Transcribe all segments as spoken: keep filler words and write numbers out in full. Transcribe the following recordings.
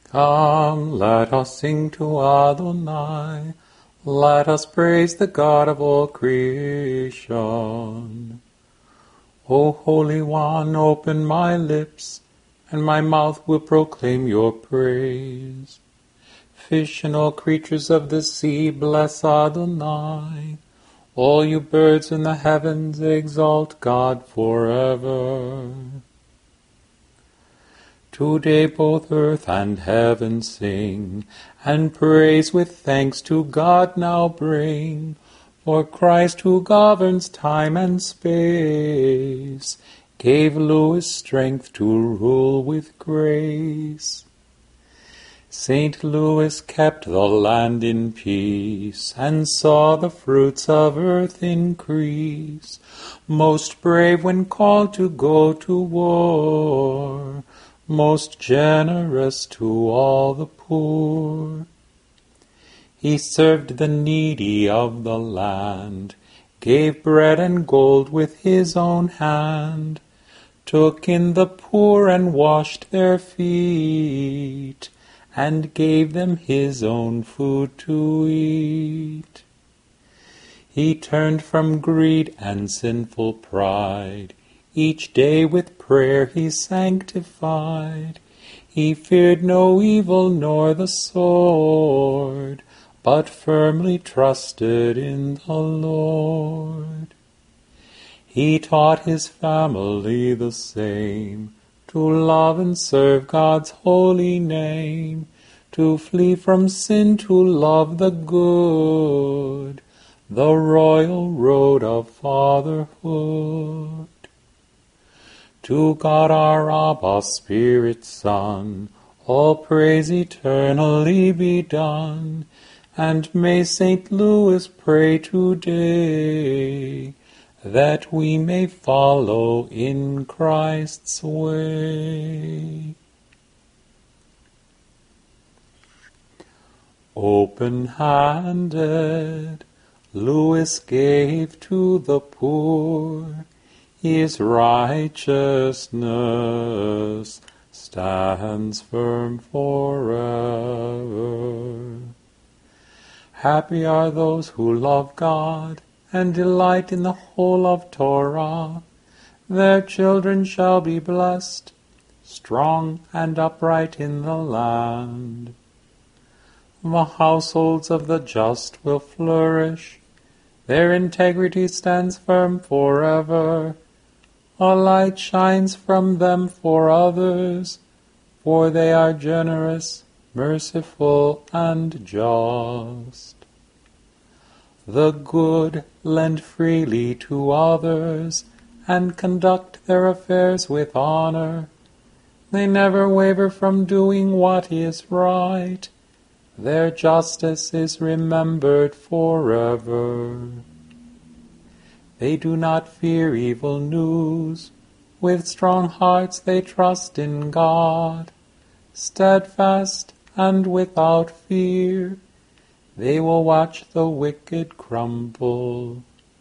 Come, let us sing to Adonai. Let us praise the God of all creation. O Holy One, open my lips, and my mouth will proclaim your praise. Fish and all creatures of the sea, bless Adonai. All you birds in the heavens, exalt God forever. Today both earth and heaven sing, and praise with thanks to God now bring. For Christ, who governs time and space, gave Louis strength to rule with grace. Saint Louis kept the land in peace, and saw the fruits of earth increase. Most brave when called to go to war, most generous to all the poor. He served the needy of the land, gave bread and gold with his own hand, took in the poor and washed their feet, and gave them his own food to eat. He turned from greed and sinful pride, each day with prayer he sanctified. He feared no evil nor the sword, but firmly trusted in the Lord. He taught his family the same, to love and serve God's holy name, to flee from sin, to love the good, the royal road of fatherhood. To God our Abba, Spirit Son, all praise eternally be done, and may Saint Louis pray today, that we may follow in Christ's way. Open-handed, Louis gave to the poor. His righteousness stands firm forever. Happy are those who love God and delight in the whole of Torah. Their children shall be blessed, strong and upright in the land. The households of the just will flourish. Their integrity stands firm forever. A light shines from them for others, for they are generous, merciful, and just. The good lend freely to others, and conduct their affairs with honor. They never waver from doing what is right. Their justice is remembered forever. They do not fear evil news. With strong hearts they trust in God. Steadfast and without fear, they will watch the wicked crumble.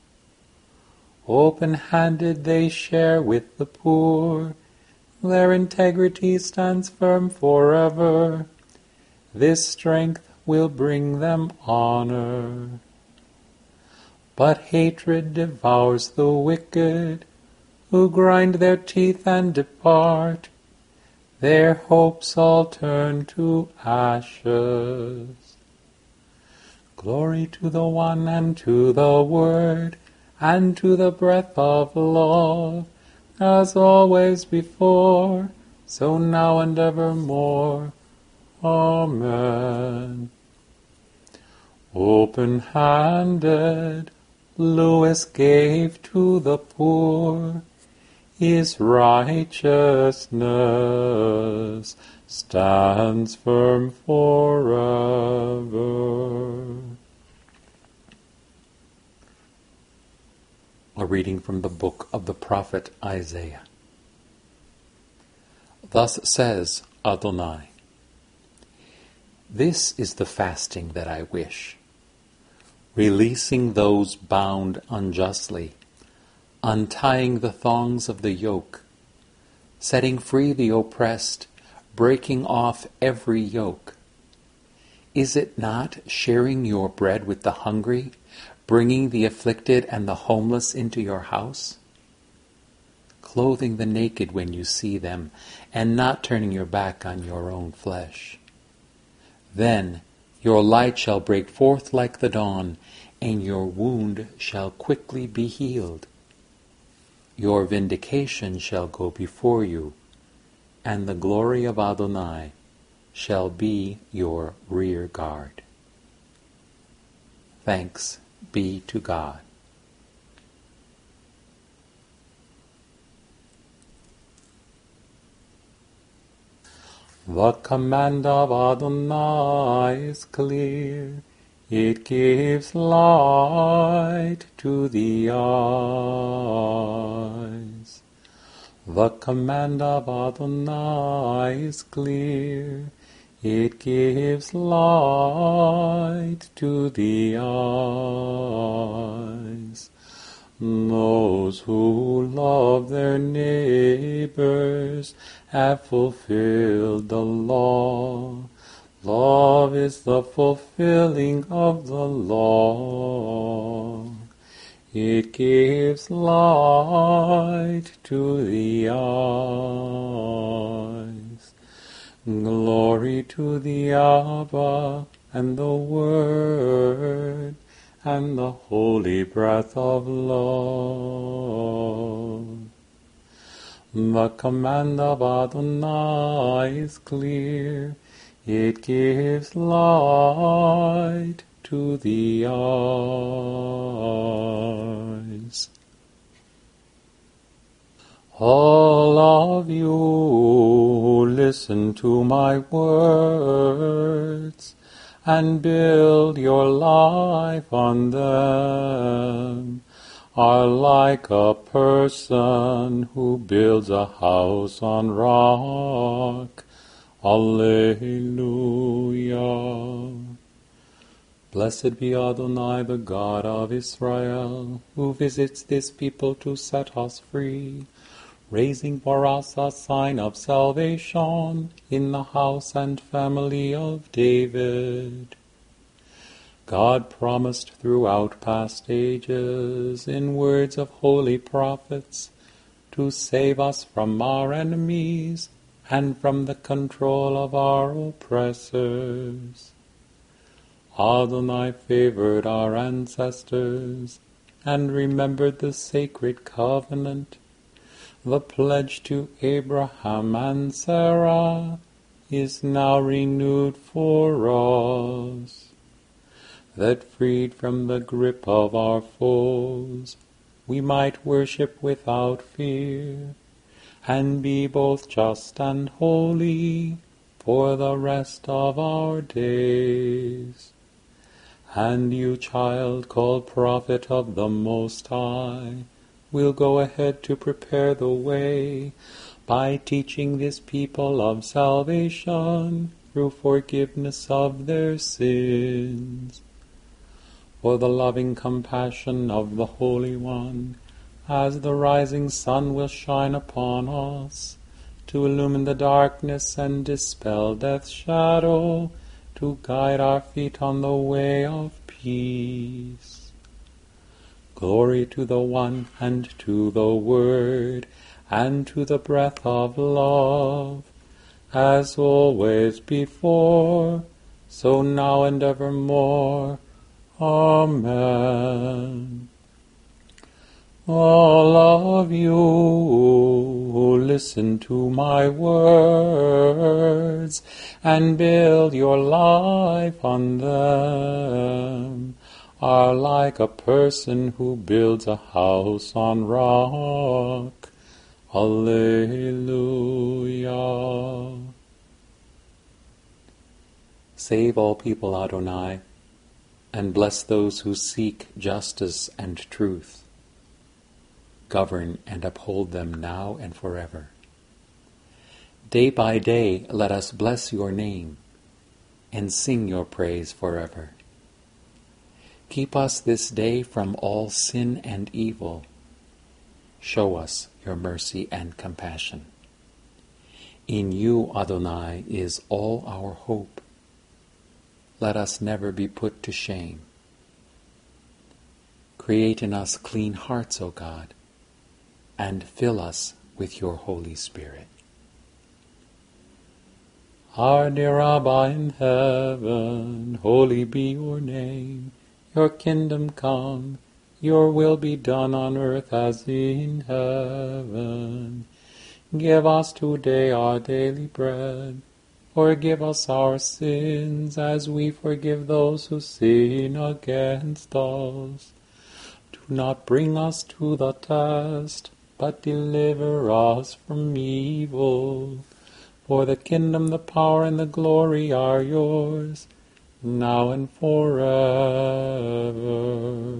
Open-handed they share with the poor. Their integrity stands firm forever. This strength will bring them honor. But hatred devours the wicked, who grind their teeth and depart. Their hopes all turn to ashes. Glory to the One, and to the Word, and to the breath of love, as always before, so now and evermore. Amen. Open-handed, Louis gave to the poor. His righteousness stands firm forever. A reading from the book of the prophet Isaiah. Thus says Adonai, "This is the fasting that I wish, releasing those bound unjustly, untying the thongs of the yoke, setting free the oppressed, breaking off every yoke? Is it not sharing your bread with the hungry, bringing the afflicted and the homeless into your house? Clothing the naked when you see them, and not turning your back on your own flesh. Then your light shall break forth like the dawn, and your wound shall quickly be healed. Your vindication shall go before you, and the glory of Adonai shall be your rear guard. Thanks be to God. The command of Adonai is clear. It gives light to the eyes. The command of Adonai is clear. It gives light to the eyes. Those who love their neighbors have fulfilled the law. Love is the fulfilling of the law. It gives light to the eyes. Glory to the Abba and the Word and the holy breath of love. The command of Adonai is clear. It gives light to the eyes. All of you listen to my words and build your life on them, are like a person who builds a house on rock. Alleluia. Blessed be Adonai, the God of Israel, who visits this people to set us free, raising for us a sign of salvation in the house and family of David. God promised throughout past ages, in words of holy prophets, to save us from our enemies and from the control of our oppressors. Adonai favored our ancestors and remembered the sacred covenant. The pledge to Abraham and Sarah is now renewed for us, that freed from the grip of our foes, we might worship without fear, and be both just and holy for the rest of our days. And you, child, called prophet of the Most High, will go ahead to prepare the way by teaching this people of salvation through forgiveness of their sins. For the loving compassion of the Holy One, as the rising sun will shine upon us, to illumine the darkness and dispel death's shadow, to guide our feet on the way of peace. Glory to the One, and to the Word, and to the breath of love, as always before, so now and evermore. Amen. All of you listen to my words and build your life on them, are like a person who builds a house on rock. Alleluia. Save all people, Adonai, and bless those who seek justice and truth. Govern and uphold them now and forever. Day by day let us bless your name and sing your praise forever. Keep us this day from all sin and evil. Show us your mercy and compassion. In you, Adonai, is all our hope. Let us never be put to shame. Create in us clean hearts, O God, and fill us with your Holy Spirit. Our dear Abba in heaven, holy be your name. Your kingdom come, your will be done on earth as in heaven. Give us today our daily bread. Forgive us our sins as we forgive those who sin against us. Do not bring us to the test, but deliver us from evil. For the kingdom, the power, and the glory are yours, now and forever.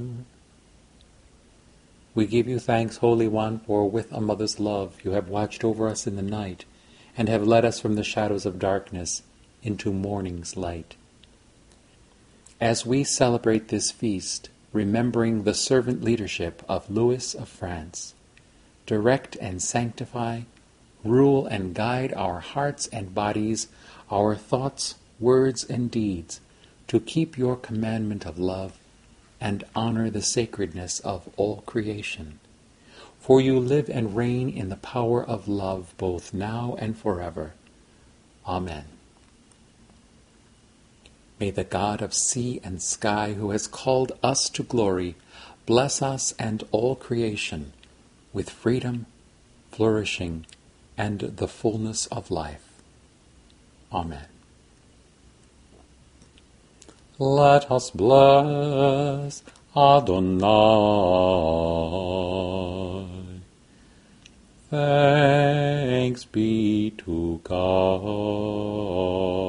We give you thanks, Holy One, for with a mother's love you have watched over us in the night, and have led us from the shadows of darkness into morning's light. As we celebrate this feast, remembering the servant leadership of Louis of France, direct and sanctify, rule and guide our hearts and bodies, our thoughts, words, and deeds, to keep your commandment of love and honor the sacredness of all creation. For you live and reign in the power of love both now and forever. Amen. May the God of sea and sky, who has called us to glory, bless us and all creation with freedom, flourishing, and the fullness of life. Amen. Let us bless Adonai. Thanks be to God.